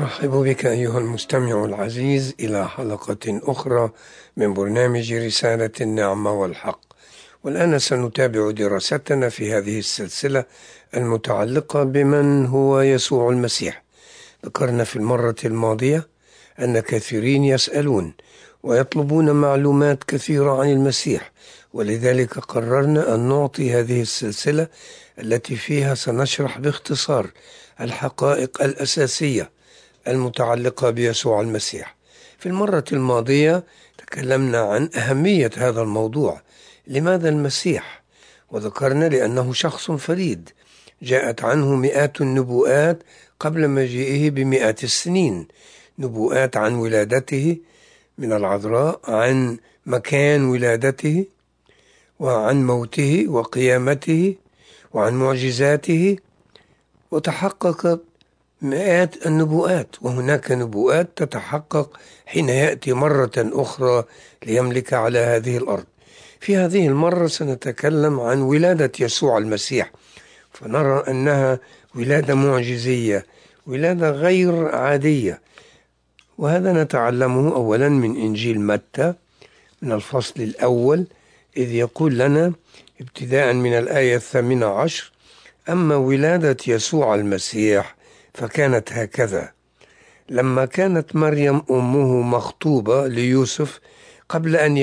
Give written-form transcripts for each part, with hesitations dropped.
أرحب بك أيها المستمع العزيز إلى حلقة أخرى من برنامج رسالة النعمة والحق. والآن سنتابع دراستنا في هذه السلسلة المتعلقة بمن هو يسوع المسيح. ذكرنا في المرة الماضية أن كثيرين يسألون ويطلبون معلومات كثيرة عن المسيح، ولذلك قررنا أن نعطي هذه السلسلة التي فيها سنشرح باختصار الحقائق الأساسية المتعلقة بيسوع المسيح. في المرة الماضية تكلمنا عن أهمية هذا الموضوع، لماذا المسيح؟ وذكرنا لأنه شخص فريد جاءت عنه مئات النبوءات قبل مجيئه بمئات السنين، نبوءات عن ولادته من العذراء، عن مكان ولادته، وعن موته وقيامته، وعن معجزاته، وتحققت مئات النبوءات. وهناك نبوءات تتحقق حين يأتي مرة أخرى ليملك على هذه الأرض. في هذه المرة سنتكلم عن ولادة يسوع المسيح، فنرى أنها ولادة معجزية، ولادة غير عادية. وهذا نتعلمه أولا من إنجيل متى من الفصل الأول، إذ يقول لنا ابتداء من الآية 18: أما ولادة يسوع المسيح فكانت هكذا: لما كانت مريم أمه مخطوبة ليوسف قبل أن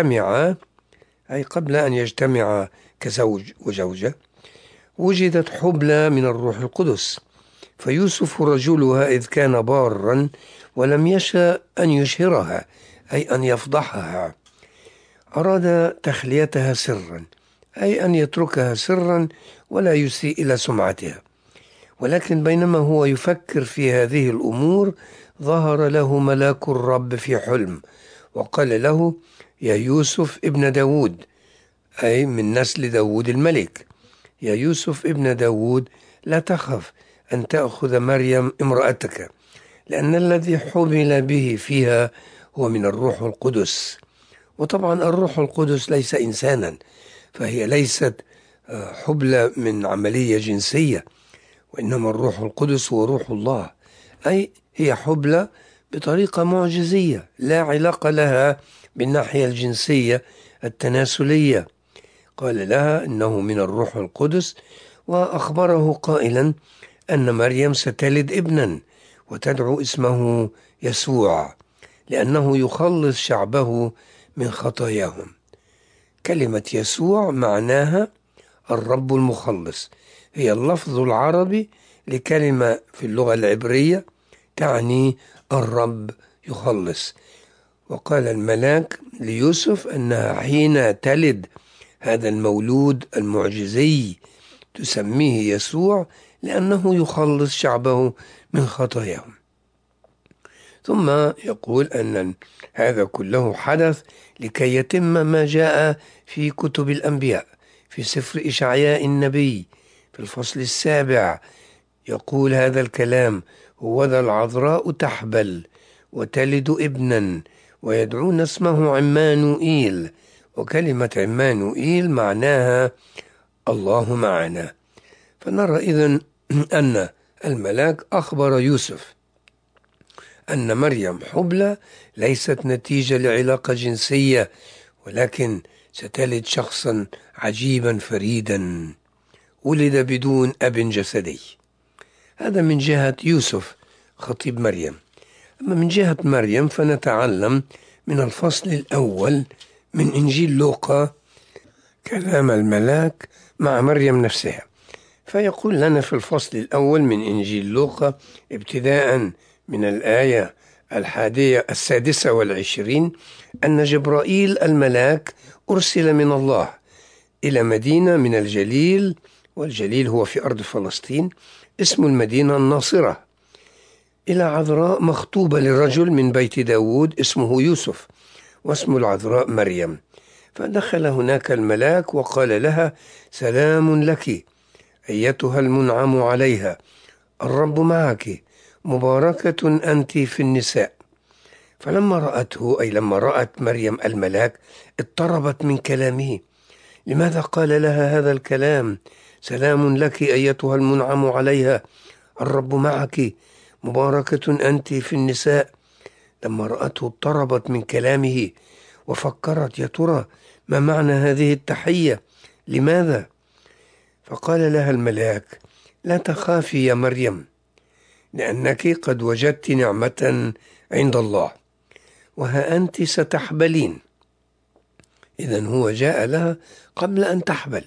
يجتمعا كزوج وزوجة، وجدت حبلى من الروح القدس. فيوسف رجلها إذ كان بارا ولم يشأ أن يشهرها، أي أن يفضحها، أراد تخليتها سرا، أي أن يتركها سرا ولا يسيء إلى سمعتها. ولكن بينما هو يفكر في هذه الأمور ظهر له ملاك الرب في حلم وقال له: يا يوسف ابن داود، أي من نسل داود الملك، يا يوسف ابن داود، لا تخف أن تأخذ مريم امرأتك، لأن الذي حمل به فيها هو من الروح القدس. وطبعا الروح القدس ليس إنسانا، فهي ليست حبلى من عملية جنسية، وإنما الروح القدس هو روح الله، أي هي حبلى بطريقة معجزية لا علاقة لها بالناحية الجنسية التناسلية. قال لها إنه من الروح القدس، وأخبره قائلا أن مريم ستلد ابنا وتدعو اسمه يسوع، لأنه يخلص شعبه من خطاياهم. كلمة يسوع معناها الرب المخلص، هي اللفظ العربي لكلمة في اللغة العبرية تعني الرب يخلص. وقال الملاك ليوسف أنها حين تلد هذا المولود المعجزي تسميه يسوع، لأنه يخلص شعبه من خطاياهم. ثم يقول أن هذا كله حدث لكي يتم ما جاء في كتب الأنبياء. في سفر إشعياء النبي في الفصل 7 يقول هذا الكلام: هوذا العذراء تحبل وتلد ابنا ويدعون اسمه عمانوئيل. وكلمة عمانوئيل معناها الله معنا. فنرى إذن أن الملاك أخبر يوسف أن مريم حبلى ليست نتيجة لعلاقة جنسية، ولكن ستلد شخصا عجيبا فريدا ولد بدون أب جسدي. هذا من جهة يوسف خطيب مريم. أما من جهة مريم فنتعلم من الفصل الأول من إنجيل لوقا كلام الملاك مع مريم نفسها. فيقول لنا في الفصل الأول من إنجيل لوقا ابتداء من الآية 26 أن جبرائيل الملاك أرسل من الله إلى مدينة من الجليل، والجليل هو في أرض فلسطين، اسم المدينة الناصرة، إلى عذراء مخطوبة لرجل من بيت داود اسمه يوسف، واسم العذراء مريم. فدخل هناك الملاك وقال لها: سلام لك أيتها المنعم عليها، الرب معك، مباركة أنت في النساء. فلما رأته، أي لما رأت مريم الملاك، اضطربت من كلامه. لماذا قال لها هذا الكلام؟ سلام لك أيتها المنعم عليها، الرب معك، مباركة أنت في النساء. لما رأته اضطربت من كلامه وفكرت يا ترى ما معنى هذه التحية، لماذا؟ فقال لها الملاك: لا تخافي يا مريم، لأنك قد وجدت نعمة عند الله، وها أنت ستحبلين. إذن هو جاء لها قبل أن تحبل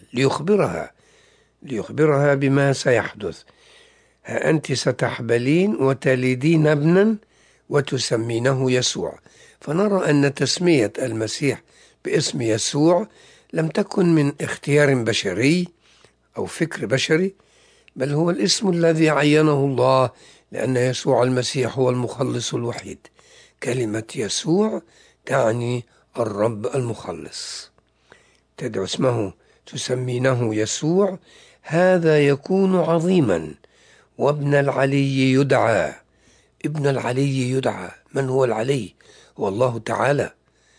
ليخبرها بما سيحدث. ها أنت ستحبلين وتلدين ابنا وتسمينه يسوع. فنرى أن تسمية المسيح باسم يسوع لم تكن من اختيار بشري أو فكر بشري، بل هو الاسم الذي عينه الله، لأن يسوع المسيح هو المخلص الوحيد. كلمة يسوع تعني الرب المخلص. تدعو اسمه تسمينه يسوع، هذا يكون عظيما، وابن العلي يدعى. ابن العلي يدعى. من هو العلي؟ هو الله تعالى.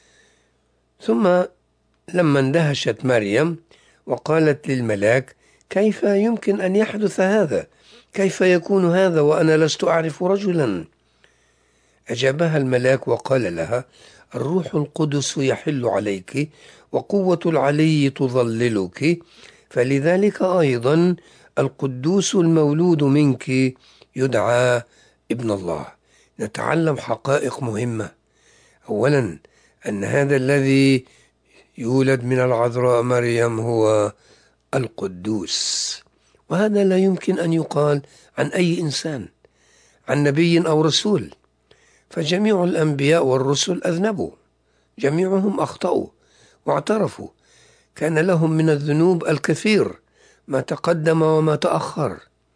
ثم لما اندهشت مريم وقالت للملاك: كيف يمكن أن يحدث هذا؟ كيف يكون هذا وأنا لست أعرف رجلا؟ أجابها الملاك وقال لها: الروح القدس يحل عليك، وقوة العلي تظللك، فلذلك أيضا القدوس المولود منك يدعى ابن الله. نتعلم حقائق مهمة. أولا، أن هذا الذي يولد من العذراء مريم هو القدوس، وهذا لا يمكن أن يقال عن أي إنسان، عن نبي أو رسول، فجميع الأنبياء والرسل أذنبوا، جميعهم أخطأوا واعترفوا، كان لهم من الذنوب الكثير ما تقدم وما تأخر،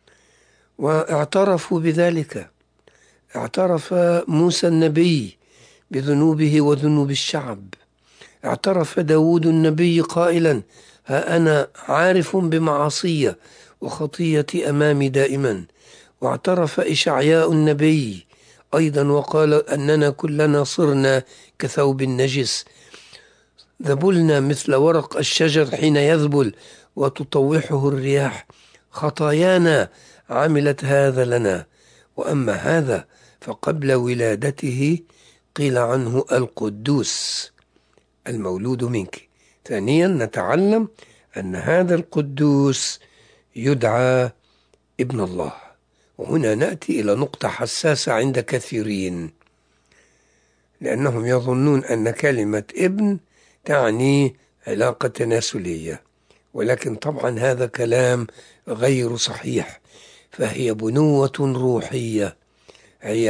واعترفوا بذلك. اعترف موسى النبي بذنوبه وذنوب الشعب، اعترف داود النبي قائلا: ها أنا عارف بمعاصي وخطيتي أمامي دائما. واعترف إشعياء النبي أيضا وقال أننا كلنا صرنا كثوب النجس، ذبلنا مثل ورق الشجر حين يذبل وتطوحه الرياح، خطايانا عملت هذا لنا. وأما هذا فقبل ولادته قيل عنه القدوس المولود منك. ثانيا، نتعلم أن هذا القدوس يدعى ابن الله. وهنا نأتي إلى نقطة حساسة عند كثيرين، لأنهم يظنون أن كلمة ابن تعني علاقة تناسلية، ولكن طبعا هذا كلام غير صحيح، فهي بنوة روحية، هي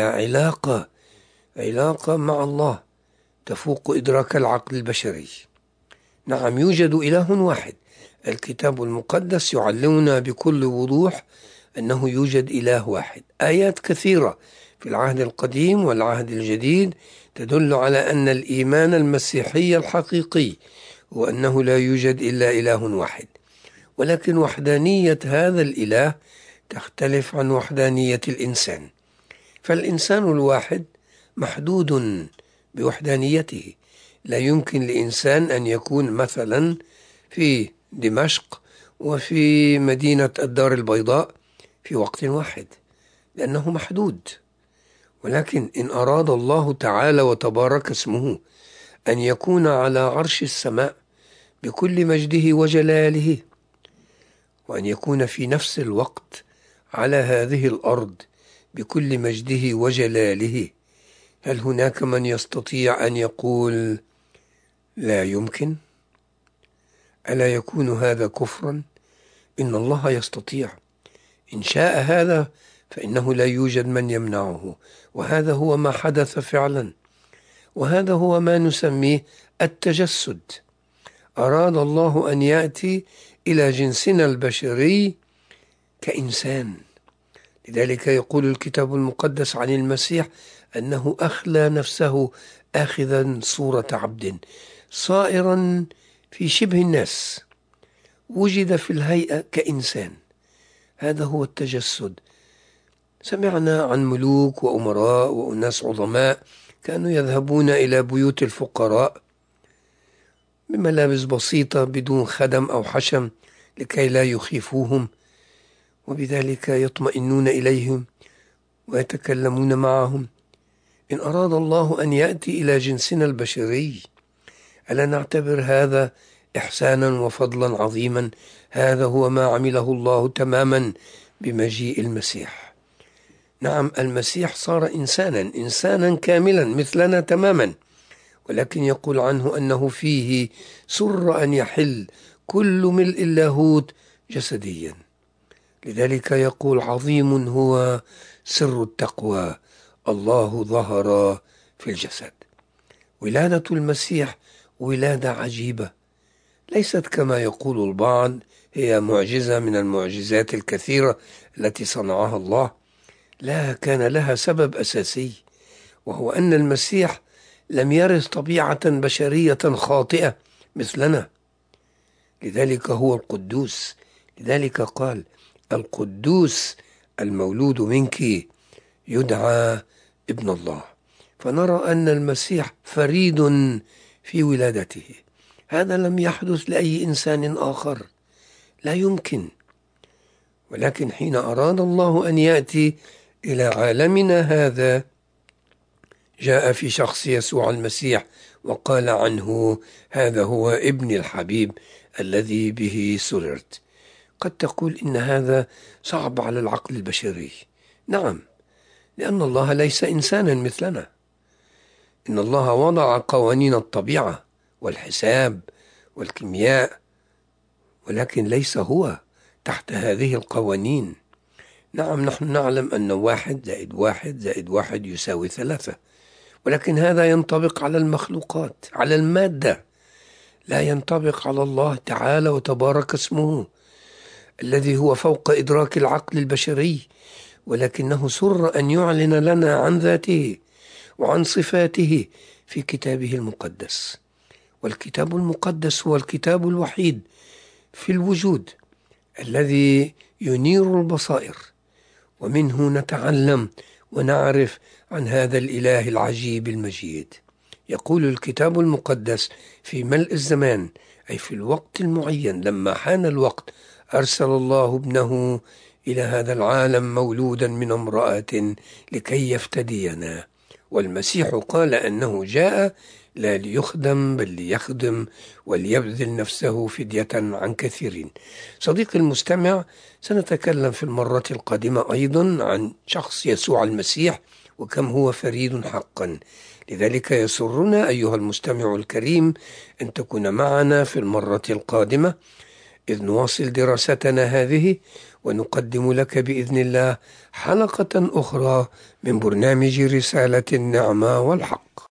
علاقة مع الله تفوق إدراك العقل البشري. نعم، يوجد إله واحد. الكتاب المقدس يعلمنا بكل وضوح أنه يوجد إله واحد. آيات كثيرة في العهد القديم والعهد الجديد تدل على أن الإيمان المسيحي الحقيقي هو أنه لا يوجد إلا إله واحد، ولكن وحدانية هذا الإله تختلف عن وحدانية الإنسان. فالإنسان الواحد محدود بوحدانيته. لا يمكن لإنسان أن يكون مثلا في دمشق وفي مدينة الدار البيضاء في وقت واحد، لأنه محدود. ولكن إن أراد الله تعالى وتبارك اسمه أن يكون على عرش السماء بكل مجده وجلاله، وأن يكون في نفس الوقت على هذه الأرض بكل مجده وجلاله، هل هناك من يستطيع أن يقول لا يمكن؟ ألا يكون هذا كفرا؟ إن الله يستطيع. إن شاء هذا فإنه لا يوجد من يمنعه، وهذا هو ما حدث فعلا، وهذا هو ما نسميه التجسد. أراد الله أن يأتي إلى جنسنا البشري كإنسان. لذلك يقول الكتاب المقدس عن المسيح أنه أخلى نفسه آخذا صورة عبد، صائرا في شبه الناس، وجد في الهيئة كإنسان. هذا هو التجسد. سمعنا عن ملوك وأمراء وأناس عظماء كانوا يذهبون إلى بيوت الفقراء بملابس بسيطة بدون خدم أو حشم لكي لا يخيفوهم، وبذلك يطمئنون إليهم ويتكلمون معهم. إن أراد الله أن يأتي إلى جنسنا البشري، ألا نعتبر هذا إحسانا وفضلا عظيما؟ هذا هو ما عمله الله تماما بمجيء المسيح. نعم، المسيح صار إنسانا كاملا مثلنا تماما، ولكن يقول عنه أنه فيه سر أن يحل كل ملء اللاهوت جسديا. لذلك يقول: عظيم هو سر التقوى، الله ظهر في الجسد. ولادة المسيح ولادة عجيبة، ليست كما يقول البعض هي معجزة من المعجزات الكثيرة التي صنعها الله. لا، كان لها سبب أساسي، وهو أن المسيح لم يرث طبيعة بشرية خاطئة مثلنا. لذلك هو القدوس. لذلك قال: القدوس المولود منك يدعى ابن الله. فنرى أن المسيح فريد في ولادته. هذا لم يحدث لأي إنسان آخر، لا يمكن. ولكن حين أراد الله أن يأتي إلى عالمنا هذا، جاء في شخص يسوع المسيح وقال عنه: هذا هو ابن الحبيب الذي به سررت. قد تقول إن هذا صعب على العقل البشري. نعم، لأن الله ليس إنسانا مثلنا. إن الله وضع قوانين الطبيعة والحساب والكيمياء، ولكن ليس هو تحت هذه القوانين. نعم، نحن نعلم أن 1+1=1 يساوي 3، ولكن هذا ينطبق على المخلوقات، على المادة، لا ينطبق على الله تعالى وتبارك اسمه الذي هو فوق إدراك العقل البشري. ولكنه سر أن يعلن لنا عن ذاته وعن صفاته في كتابه المقدس. والكتاب المقدس هو الكتاب الوحيد في الوجود الذي ينير البصائر، ومنه نتعلم ونعرف عن هذا الإله العجيب المجيد. يقول الكتاب المقدس: في ملء الزمان، أي في الوقت المعين، لما حان الوقت، أرسل الله ابنه إلى هذا العالم مولودا من امرأة لكي يفتدينا. والمسيح قال أنه جاء لا ليخدم بل ليخدم وليبذل نفسه فدية عن كثيرين. صديقي المستمع، سنتكلم في المرة القادمة أيضا عن شخص يسوع المسيح وكم هو فريد حقا. لذلك يسرنا أيها المستمع الكريم أن تكون معنا في المرة القادمة، إذ نواصل دراستنا هذه ونقدم لك بإذن الله حلقة أخرى من برنامج رسالة النعمة والحق.